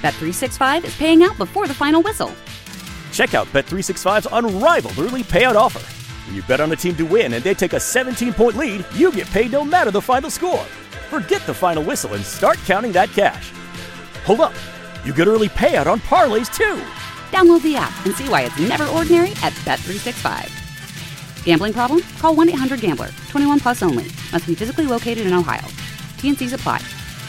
Bet365 is paying out before the final whistle. Check out Bet365's unrivaled early payout offer. When you bet on a team to win and they take a 17-point lead, you get paid no matter the final score. Forget the final whistle and start counting that cash. Hold up. You get early payout on parlays, too. Download the app and see why it's never ordinary at Bet365. Gambling problem? Call 1-800-GAMBLER. 21 plus only. Must be physically located in Ohio. T&Cs apply.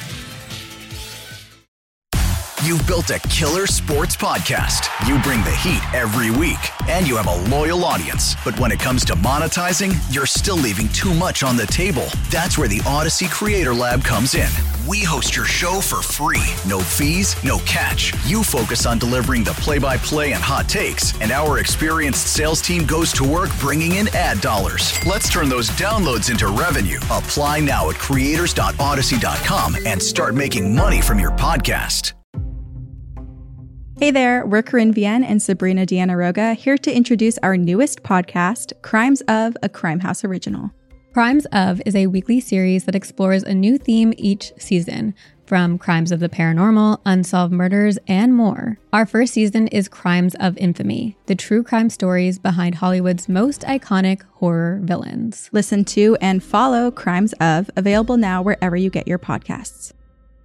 You've built a killer sports podcast. You bring the heat every week, and you have a loyal audience. But when it comes to monetizing, you're still leaving too much on the table. That's where the Odyssey Creator Lab comes in. We host your show for free. No fees, no catch. You focus on delivering the play-by-play and hot takes, and our experienced sales team goes to work bringing in ad dollars. Let's turn those downloads into revenue. Apply now at creators.odyssey.com and start making money from your podcast. Hey there, we're Corinne Vienne and Sabrina Diana-Roga here to introduce our newest podcast, Crimes of, a Crime House original. Crimes of is a weekly series that explores a new theme each season, from crimes of the paranormal, unsolved murders, and more. Our first season is Crimes of Infamy, the true crime stories behind Hollywood's most iconic horror villains. Listen to and follow Crimes of, available now wherever you get your podcasts.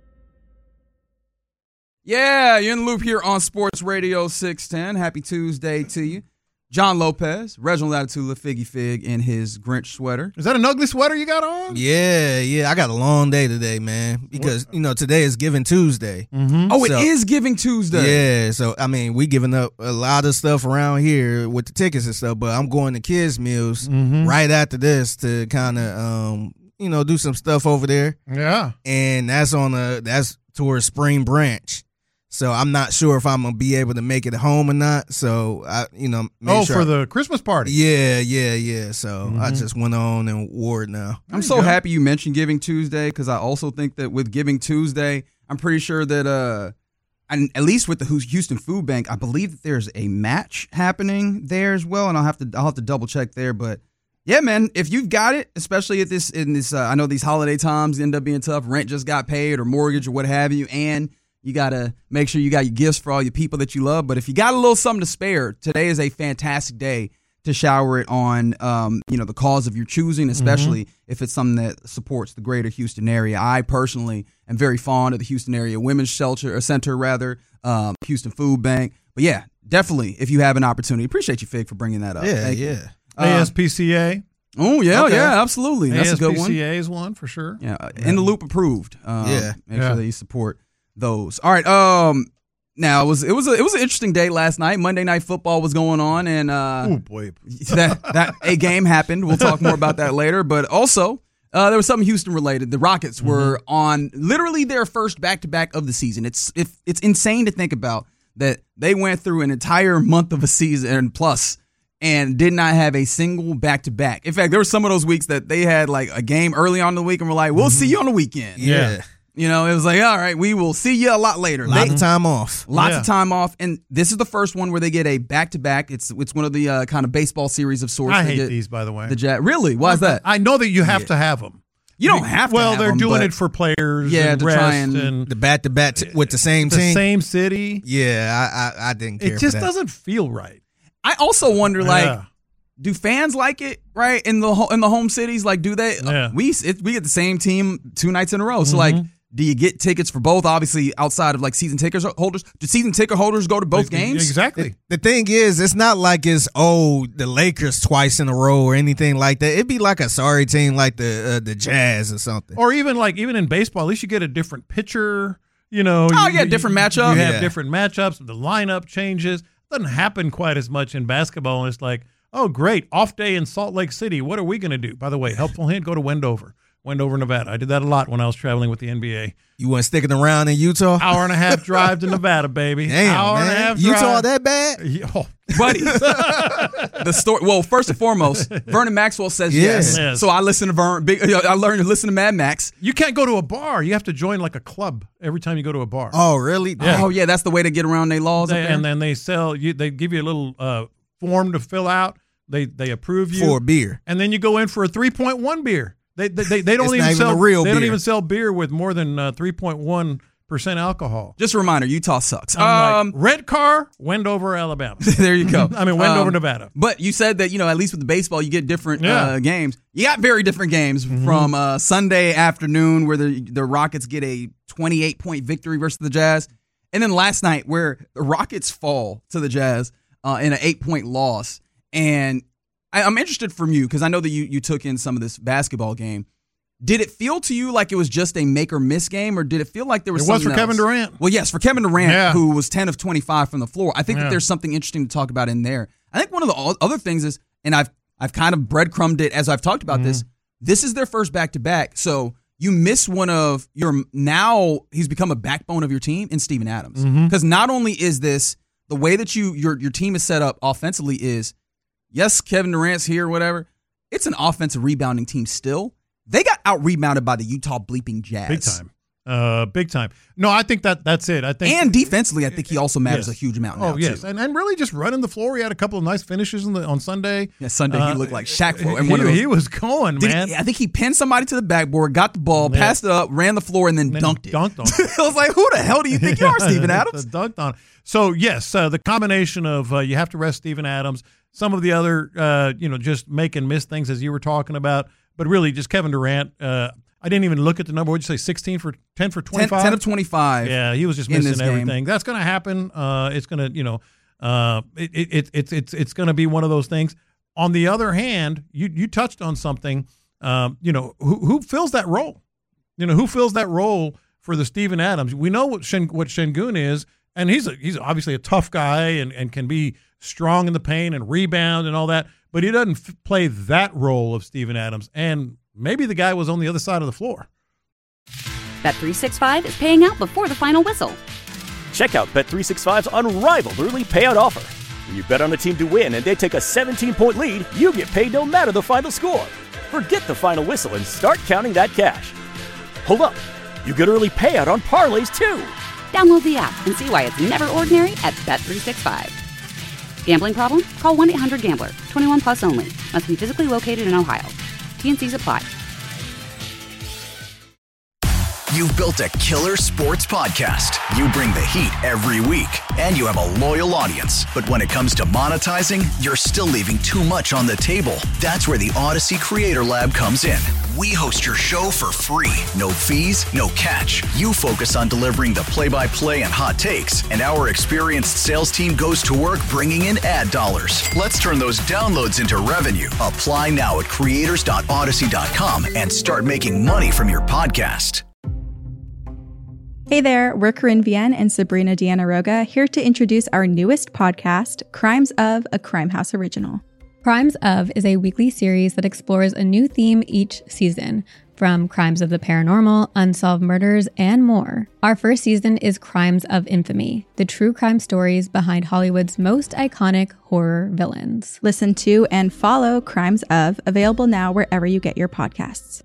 Yeah, you're in the loop here on Sports Radio 610. Happy Tuesday to you. John Lopez, Reginald Latitude, Figgy Fig in his Grinch sweater. Is that an ugly sweater you got on? Yeah. I got a long day today, man, because, today is Giving Tuesday. Mm-hmm. Oh, it is Giving Tuesday. Yeah, so, we giving up a lot of stuff around here with the tickets and stuff, but I'm going to Kids Meals right after this to kind of, do some stuff over there. Yeah. And that's towards Spring Branch. So I'm not sure if I'm going to be able to make it home or not. So, for the Christmas party. Yeah. So I just went on and wore it now. I'm so happy you mentioned Giving Tuesday, because I also think that with Giving Tuesday, I'm pretty sure that, at least with the Houston Food Bank, I believe that there's a match happening there as well. And I'll have to double check there. But yeah, man, if you've got it, especially in this, I know these holiday times end up being tough. Rent just got paid or mortgage or what have you. And you got to make sure you got your gifts for all your people that you love. But if you got a little something to spare, today is a fantastic day to shower it on, the cause of your choosing, especially if it's something that supports the greater Houston area. I personally am very fond of the Houston Area Women's Center, Houston Food Bank. But yeah, definitely, if you have an opportunity. Appreciate you, Fig, for bringing that up. Yeah. ASPCA. Oh, yeah, okay. Yeah, absolutely. That's a good one. ASPCA is one for sure. Yeah, In the Loop approved. Make sure that you support those. All right. Now it was an interesting day last night. Monday Night Football was going on, and that a game happened. We'll talk more about that later. But also, there was something Houston related. The Rockets were on literally their first back-to-back of the season. It's insane to think about that they went through an entire month of a season plus and did not have a single back-to-back. In fact, there were some of those weeks that they had like a game early on in the week, and we're like, "We'll see you on the weekend." Yeah. It was like, all right, we will see you a lot later. Lots of time off. Lots of time off. And this is the first one where they get a back-to-back. It's one of the kind of baseball series of sorts. I hate these, by the way. Really? Why is that? I know that you have to have them. You don't have to Well, have they're them, doing it for players and to rest try and the bat-to-bat with the same team. The same city. Yeah, I didn't care It just for that. doesn't feel right. I also wonder, do fans like it, right, in the home cities? Like, do they? Yeah. We get the same team 2 nights in a row. So, do you get tickets for both? Obviously, outside of season ticket holders, do season ticket holders go to both games? Exactly. The thing is, it's not like it's the Lakers twice in a row or anything like that. It'd be like a sorry team like the Jazz or something. Or even in baseball, at least you get a different pitcher. Different matchup. You have different matchups. The lineup changes. Doesn't happen quite as much in basketball. And it's like, oh, great, off day in Salt Lake City. What are we going to do? By the way, helpful hint: go to Wendover, Nevada. I did that a lot when I was traveling with the NBA. You weren't sticking around in Utah? Hour and a half drive to Nevada, baby. Damn, Hour and a half drive. Utah that bad? Oh. Buddy. The story. Well, first and foremost, Vernon Maxwell says yes. So I listen to I learned to listen to Mad Max. You can't go to a bar. You have to join like a club every time you go to a bar. Oh, really? Yeah. Oh, yeah. That's the way to get around their laws. And then they they give you a little form to fill out. They approve you for a beer, and then you go in for a 3.1 beer. They don't even sell real they beer. don't even sell beer with more than 3.1% alcohol. Just a reminder, Utah sucks. Like, red car, Wendover, Alabama. There you go. I mean, Wendover, Nevada. But you said that, at least with the baseball, you get different games. You got very different games from Sunday afternoon where the Rockets get a 28-point victory versus the Jazz. And then last night where the Rockets fall to the Jazz in an 8-point loss. And I'm interested from you because I know that you took in some of this basketball game. Did it feel to you like it was just a make or miss game, or did it feel like there was something else? It was for Kevin Durant. Well, yes, for Kevin Durant, who was 10 of 25 from the floor. I think that there's something interesting to talk about in there. I think one of the other things is, and I've kind of breadcrumbed it as I've talked about this is their first back-to-back. So you miss one of your, now he's become a backbone of your team in Steven Adams. Because not only is this, the way that your team is set up offensively is, yes, Kevin Durant's here, whatever. It's an offensive rebounding team still. They got out-rebounded by the Utah bleeping Jazz. Big time. No, I think that's it. And defensively, I think he also matters a huge amount now, yes. too. And really just running the floor. He had a couple of nice finishes on Sunday. Yeah, Sunday he looked like Shaq. He was going, man. I think he pinned somebody to the backboard, got the ball, passed it up, ran the floor, and then dunked it. Dunked on it. I was like, who the hell do you think you are, Steven Adams? Dunked on it. So, yes, the combination of you have to rest Steven Adams, some of the other, just make and miss things as you were talking about. But really, just Kevin Durant. I didn't even look at the number. What did you say? 10 for 25. 10 of 25. Yeah, he was just missing everything. That's going to happen. It's going to, it's going to be one of those things. On the other hand, you touched on something. Who fills that role? Who fills that role for the Steven Adams? We know what Sengun is, and he's obviously a tough guy and can be strong in the paint and rebound and all that. But he doesn't play that role of Steven Adams, and maybe the guy was on the other side of the floor. Bet365 is paying out before the final whistle. Check out Bet365's unrivaled early payout offer. When you bet on a team to win and they take a 17-point lead, you get paid no matter the final score. Forget the final whistle and start counting that cash. Hold up. You get early payout on parlays, too. Download the app and see why it's never ordinary at Bet365. Gambling problem? Call 1-800-GAMBLER. 21 plus only. Must be physically located in Ohio. T&Cs apply. You've built a killer sports podcast. You bring the heat every week, and you have a loyal audience. But when it comes to monetizing, you're still leaving too much on the table. That's where the Odyssey Creator Lab comes in. We host your show for free. No fees, no catch. You focus on delivering the play-by-play and hot takes, and our experienced sales team goes to work bringing in ad dollars. Let's turn those downloads into revenue. Apply now at creators.odyssey.com and start making money from your podcast. Hey there, we're Corinne Vienne and Sabrina Deanna Roga here to introduce our newest podcast, Crimes of, a Crime House original. Crimes of is a weekly series that explores a new theme each season, from crimes of the paranormal, unsolved murders, and more. Our first season is Crimes of Infamy, the true crime stories behind Hollywood's most iconic horror villains. Listen to and follow Crimes of, available now wherever you get your podcasts.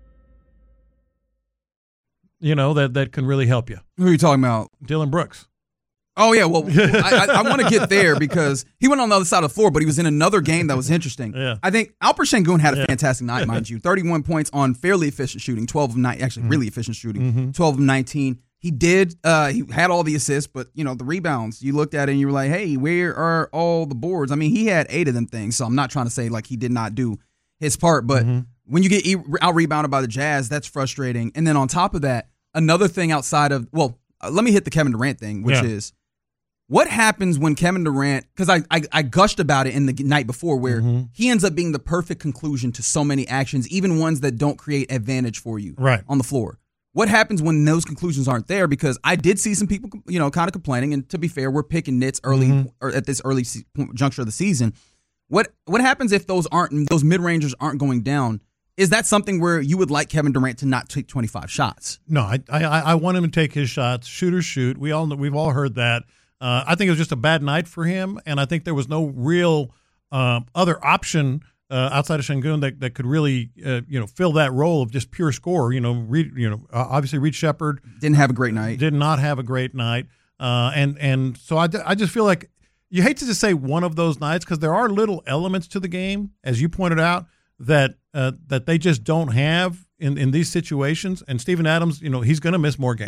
That can really help you. Who are you talking about? Dylan Brooks. Oh, yeah. Well, I want to get there because he went on the other side of the floor, but he was in another game that was interesting. Yeah. I think Alper Sengun had a fantastic night, mind you. 31 points on fairly efficient shooting, 12 of 9, actually really efficient shooting, 12 of 19. He did, he had all the assists, but, the rebounds, you looked at it and you were like, hey, where are all the boards? I mean, he had 8 of them things, so I'm not trying to say like he did not do his part, but when you get out-rebounded by the Jazz, that's frustrating. And then on top of that, another thing outside of, let me hit the Kevin Durant thing, which is, what happens when Kevin Durant, because I gushed about it in the night before, where he ends up being the perfect conclusion to so many actions, even ones that don't create advantage for you on the floor. What happens when those conclusions aren't there? Because I did see some people, kind of complaining, and to be fair, we're picking nits early or at this early juncture of the season. What happens if those mid-rangers aren't going down? Is that something where you would like Kevin Durant to not take 25 shots? No, I want him to take his shots. Shooters shoot. We've all heard that. I think it was just a bad night for him, and I think there was no real other option outside of Sengun that could really fill that role of just pure scorer. Obviously Reed Sheppard didn't have a great night. Did not have a great night, and so I just feel like you hate to just say one of those nights because there are little elements to the game, as you pointed out, that they just don't have in these situations. And Steven Adams, he's going to miss more games.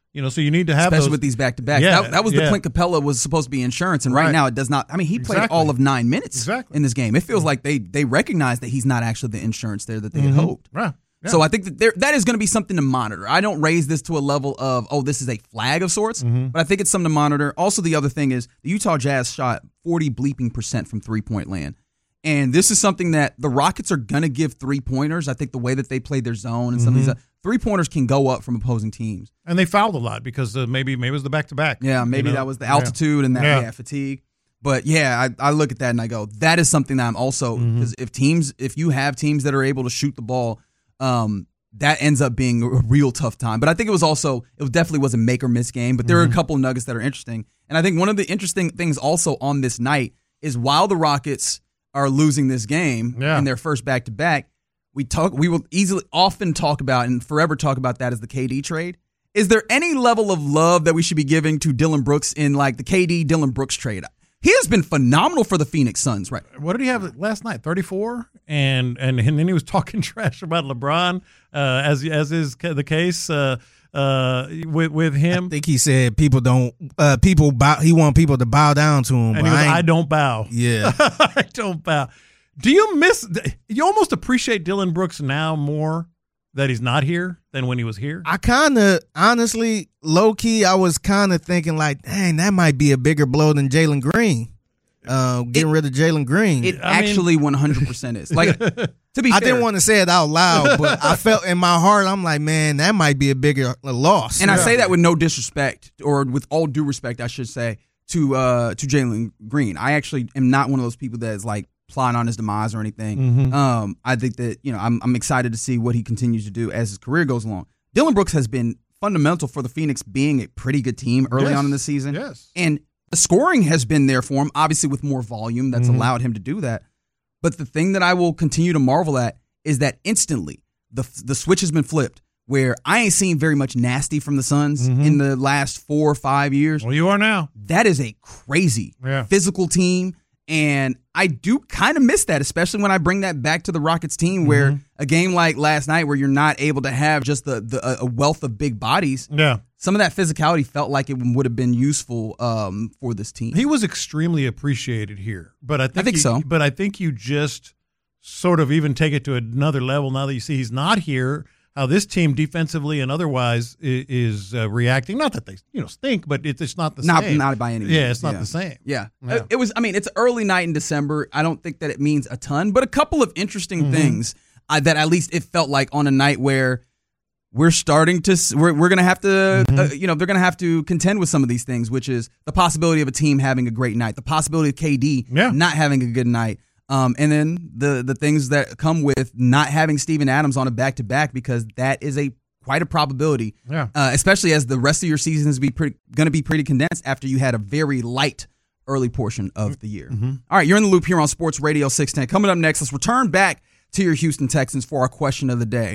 So you need to have especially those with these back-to-backs. Yeah, that was the Clint Capella was supposed to be insurance, and right now it does not. I mean, he played all of 9 minutes in this game. It feels like they recognize that he's not actually the insurance there that they had hoped. Right. Yeah. So I think that is going to be something to monitor. I don't raise this to a level of, this is a flag of sorts, but I think it's something to monitor. Also, the other thing is the Utah Jazz shot 40% from three-point land. And this is something that the Rockets are going to give three-pointers. I think the way that they played their zone and some of these three-pointers can go up from opposing teams. And they fouled a lot because maybe it was the back-to-back. Yeah, maybe that was the altitude and that fatigue. But, I look at that and I go, that is something that I'm also – because if you have teams that are able to shoot the ball, that ends up being a real tough time. But I think it definitely was a make-or-miss game. But there are a couple of nuggets that are interesting. And I think one of the interesting things also on this night is while the Rockets – are losing this game in their first back-to-back, we will often talk about and forever talk about that as the KD trade. Is there any level of love that we should be giving to Dillon Brooks in like the KD Dillon Brooks trade? He has been phenomenal for the Phoenix Suns, right? What did he have last night? 34, and then he was talking trash about LeBron, as is the case. With him, I think he said people bow. He want people to bow down to him. And he goes, I don't bow. Yeah, I don't bow. Do you you almost appreciate Dillon Brooks now more that he's not here than when he was here? I kind of, honestly, low key, I was kind of thinking like, dang, that might be a bigger blow than Jalen Green. Getting rid of Jalen Green. It actually 100% is. Like, to be fair, I didn't want to say it out loud, but I felt in my heart, I'm like, man, that might be a bigger loss. And I say that with no disrespect, or with all due respect, I should say, to Jalen Green. I actually am not one of those people that is like plotting on his demise or anything. I think that, I'm excited to see what he continues to do as his career goes along. Dillon Brooks has been fundamental for the Phoenix being a pretty good team early on in the season. Yes. And the scoring has been there for him, obviously with more volume that's allowed him to do that. But the thing that I will continue to marvel at is that instantly the switch has been flipped, where I ain't seen very much nasty from the Suns in the last 4 or 5 years. Well, you are now. That is a crazy physical team, and I do kind of miss that, especially when I bring that back to the Rockets team, where a game like last night where you're not able to have just a wealth of big bodies. Yeah. Some of that physicality felt like it would have been useful for this team. He was extremely appreciated here, but I think so. But I think you just sort of even take it to another level now that you see he's not here. How this team defensively and otherwise is reacting. Not that they stink, but it's not the same. Not by any means. Yeah, it's not the same. Yeah. It was. I mean, it's early night in December. I don't think that it means a ton, but a couple of interesting things that at least it felt like on a night where we're starting to we're going to have to they're going to have to contend with some of these things, which is the possibility of a team having a great night, the possibility of KD not having a good night. And then the things that come with not having Steven Adams on a back-to-back, because that is quite a probability, especially as the rest of your season is going to be pretty condensed after you had a very light early portion of the year. All right, you're in the loop here on Sports Radio 610. Coming up next, let's return back to your Houston Texans for our question of the day.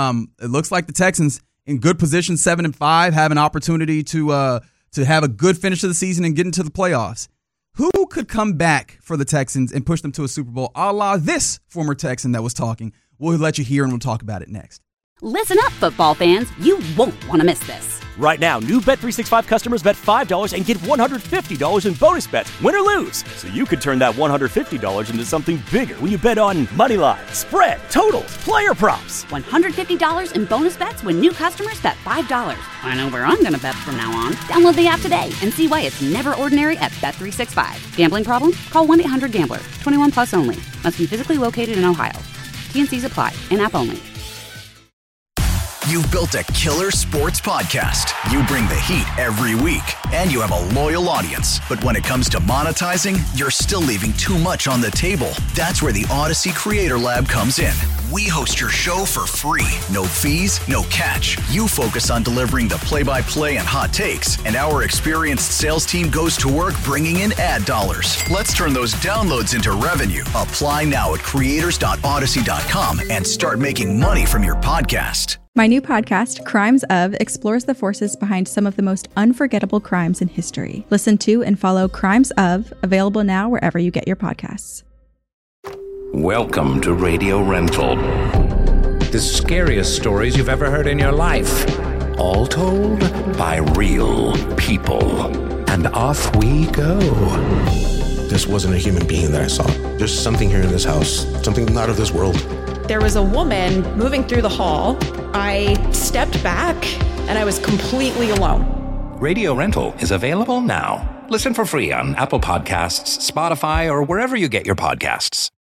It looks like the Texans in good position, 7-5, have an opportunity to have a good finish of the season and get into the playoffs. Who could come back for the Texans and push them to a Super Bowl, a la this former Texan that was talking? We'll let you hear, and we'll talk about it next. Listen up, football fans. You won't want to miss this. Right now, new Bet365 customers bet $5 and get $150 in bonus bets, win or lose. So you could turn that $150 into something bigger when you bet on moneyline, spread, totals, player props. $150 in bonus bets when new customers bet $5. I know where I'm going to bet from now on. Download the app today and see why it's never ordinary at Bet365. Gambling problem? Call 1-800-GAMBLER. 21 plus only. Must be physically located in Ohio. T&Cs apply. In-app only. You've built a killer sports podcast. You bring the heat every week, and you have a loyal audience. But when it comes to monetizing, you're still leaving too much on the table. That's where the Odyssey Creator Lab comes in. We host your show for free. No fees, no catch. You focus on delivering the play-by-play and hot takes, and our experienced sales team goes to work bringing in ad dollars. Let's turn those downloads into revenue. Apply now at creators.odyssey.com and start making money from your podcast. My new podcast, Crimes Of, explores the forces behind some of the most unforgettable crimes in history. Listen to and follow Crimes Of, available now wherever you get your podcasts. Welcome to Radio Rental. The scariest stories you've ever heard in your life. All told by real people. And off we go. This wasn't a human being that I saw. There's something here in this house, something not of this world. There was a woman moving through the hall. I stepped back and I was completely alone. Radio Rental is available now. Listen for free on Apple Podcasts, Spotify, or wherever you get your podcasts.